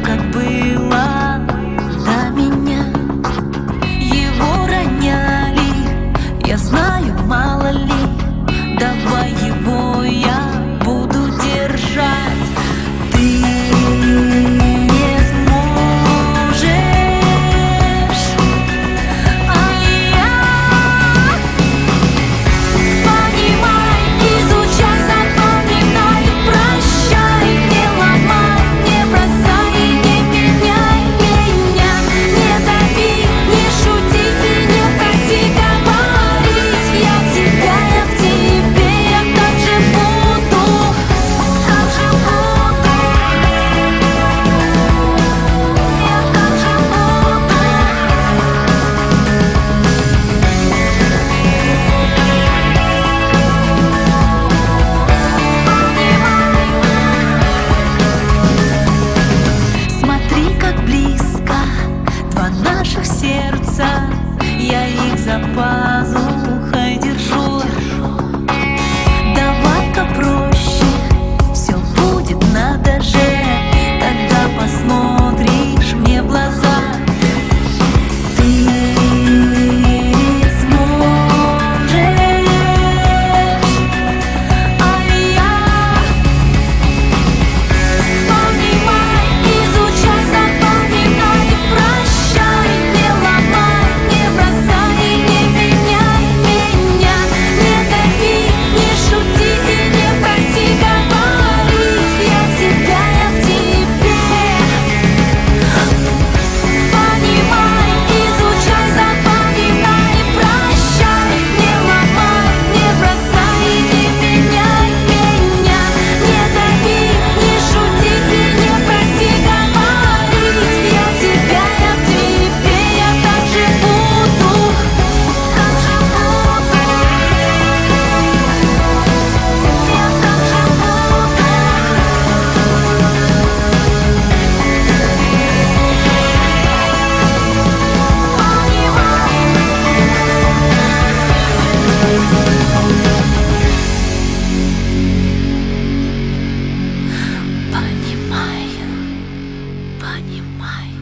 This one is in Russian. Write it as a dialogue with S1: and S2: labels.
S1: как было до меня. Его роняли, я знаю, мало ли. Давай его я буду держать. Ты не сможешь, а я. Понимай, изучай, запоминай, прощай, не ломай, не бросай, не меняй меня. Не дави, не шути и не проси говорить. Я в тебя, я в тебе, я так же буду, так же буду. Я так же буду. Смотри, как близко два наших сердца, я их за пазухой держу. Давай-ка проще, все будет надо же, когда посмотришь мне в глаза. Ты сможешь, а я. Понимай, изучай, запоминай, прощай, не ломай, не бросай, не меняй меня. Не дави, не шути и не проси говорить. Я в тебя, я в тебе. Понимай, изучай, запоминай, прощай, не ломай, не бросай, не меняй меня. Не дави, не шути и не проси говорить. Я в тебя, я в тебе, я так же буду, так же буду. Я так же буду. Понимаю, понимаю.